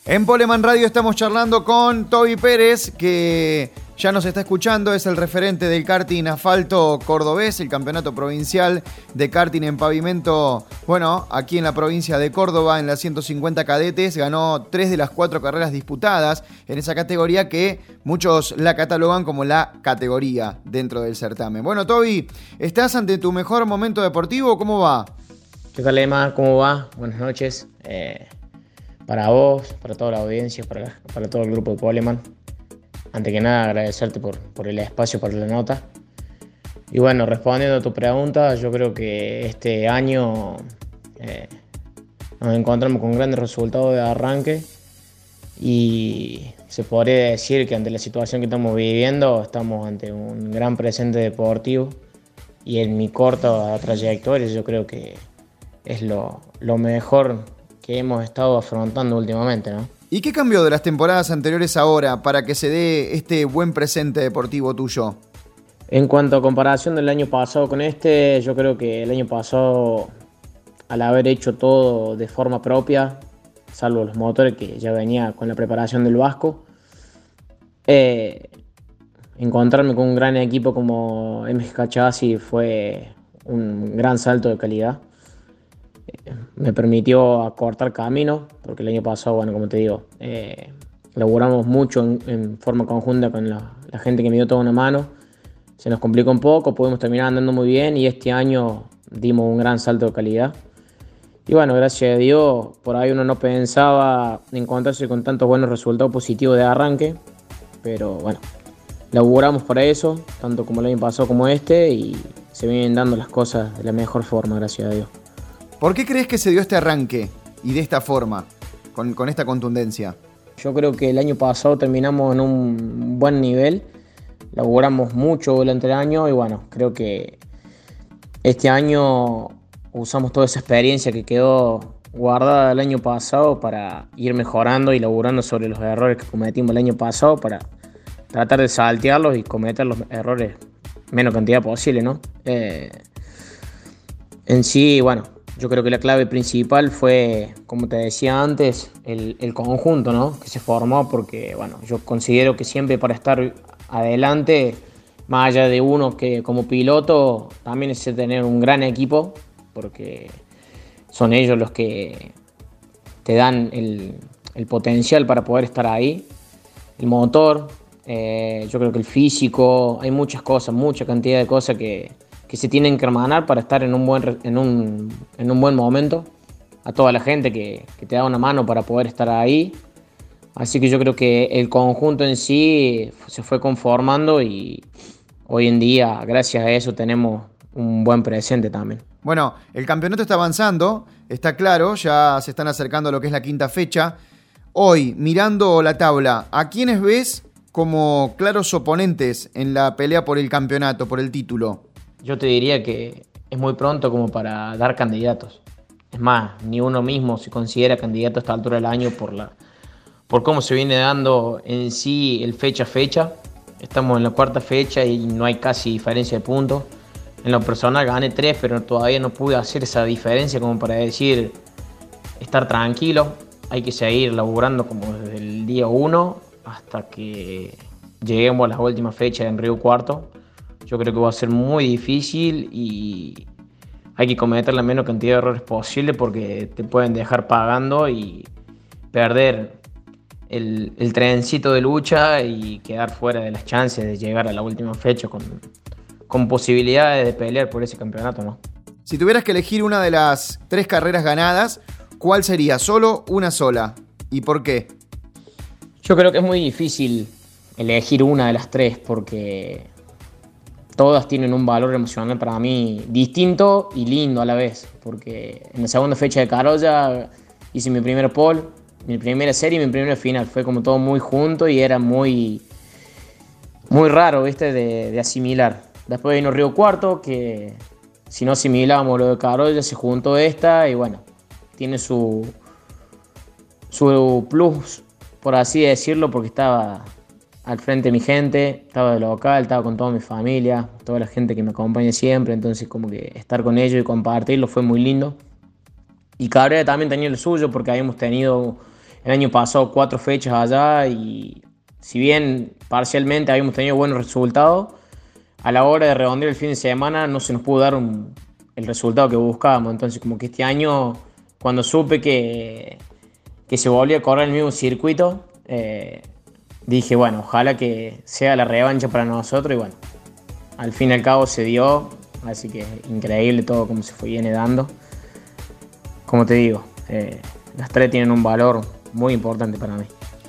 En Poleman Radio estamos charlando con Toby Pérez, que ya nos está escuchando, es el referente del karting asfalto cordobés, el campeonato provincial de karting en pavimento, bueno, aquí en la provincia de Córdoba, en las 150 cadetes, ganó 3 de las 4 carreras disputadas en esa categoría que muchos la catalogan como la categoría dentro del certamen. Bueno, Toby, ¿estás ante tu mejor momento deportivo? ¿Cómo va? ¿Qué tal, Emma? ¿Cómo va? Buenas noches. Para vos, para toda la audiencia, para todo el grupo de Poleman. Antes que nada, agradecerte por el espacio para la nota. Y bueno, respondiendo a tu pregunta, yo creo que este año nos encontramos con grandes resultados de arranque y se podría decir que ante la situación que estamos viviendo estamos ante un gran presente deportivo y en mi corta trayectoria yo creo que es lo mejor que hemos estado afrontando últimamente, ¿no? ¿Y qué cambió de las temporadas anteriores ahora para que se dé este buen presente deportivo tuyo? En cuanto a comparación del año pasado con este, yo creo que el año pasado, al haber hecho todo de forma propia, salvo los motores que ya venía con la preparación del Vasco, encontrarme con un gran equipo como MGK Chasis fue un gran salto de calidad. Me permitió acortar camino, porque el año pasado, bueno, como te digo, laburamos mucho en forma conjunta con la gente que me dio toda una mano. Se nos complicó un poco, pudimos terminar andando muy bien y este año dimos un gran salto de calidad. Y bueno, gracias a Dios, por ahí uno no pensaba encontrarse con tantos buenos resultados positivos de arranque, pero bueno, laburamos para eso, tanto como el año pasado como este, y se vienen dando las cosas de la mejor forma, gracias a Dios. ¿Por qué crees que se dio este arranque y de esta forma, con esta contundencia? Yo creo que el año pasado terminamos en un buen nivel, laburamos mucho durante el año y bueno, creo que este año usamos toda esa experiencia que quedó guardada el año pasado para ir mejorando y laburando sobre los errores que cometimos el año pasado para tratar de saltearlos y cometer los errores menos cantidad posible, ¿no? En sí, bueno, yo creo que la clave principal fue, como te decía antes, el conjunto, ¿no? Que se formó porque, bueno, yo considero que siempre para estar adelante, más allá de uno que como piloto, también es tener un gran equipo, porque son ellos los que te dan el potencial para poder estar ahí. El motor, yo creo que el físico, hay muchas cosas, mucha cantidad de cosas que se tienen que hermanar para estar en un buen momento, a toda la gente que te da una mano para poder estar ahí. Así que yo creo que el conjunto en sí se fue conformando y hoy en día, gracias a eso, tenemos un buen presente también. Bueno, el campeonato está avanzando, está claro, ya se están acercando a lo que es la quinta fecha. Hoy, mirando la tabla, ¿a quiénes ves como claros oponentes en la pelea por el campeonato, por el título? Yo te diría que es muy pronto como para dar candidatos. Es más, ni uno mismo se considera candidato a esta altura del año por cómo se viene dando en sí el fecha a fecha. Estamos en la cuarta fecha y no hay casi diferencia de puntos. En lo personal gané 3, pero todavía no pude hacer esa diferencia como para decir estar tranquilo. Hay que seguir laburando como desde el día 1 hasta que lleguemos a las últimas fechas en Río Cuarto. Yo creo que va a ser muy difícil y hay que cometer la menos cantidad de errores posible porque te pueden dejar pagando y perder el trencito de lucha y quedar fuera de las chances de llegar a la última fecha con posibilidades de pelear por ese campeonato, ¿no? Si tuvieras que elegir una de las 3 carreras ganadas, ¿cuál sería? Solo una sola. ¿Y por qué? Yo creo que es muy difícil elegir una de las 3 porque todas tienen un valor emocional para mí distinto y lindo a la vez, porque en la segunda fecha de Carolla hice mi primer pole, mi primera serie y mi primera final. Fue como todo muy junto y era muy raro, ¿viste? De asimilar. Después vino Río Cuarto, que si no asimilábamos lo de Carolla, se juntó esta y bueno, tiene su plus, por así decirlo, porque estaba al frente de mi gente, estaba de local, estaba con toda mi familia, toda la gente que me acompaña siempre, entonces como que estar con ellos y compartirlo fue muy lindo. Y Cabrera también tenía el suyo porque habíamos tenido el año pasado 4 fechas allá y si bien parcialmente habíamos tenido buenos resultados, a la hora de redondear el fin de semana no se nos pudo dar el resultado que buscábamos. Entonces como que este año, cuando supe que se volvía a correr el mismo circuito, dije, bueno, ojalá que sea la revancha para nosotros y bueno, al fin y al cabo se dio, así que increíble todo como se viene dando. Como te digo, las tres tienen un valor muy importante para mí.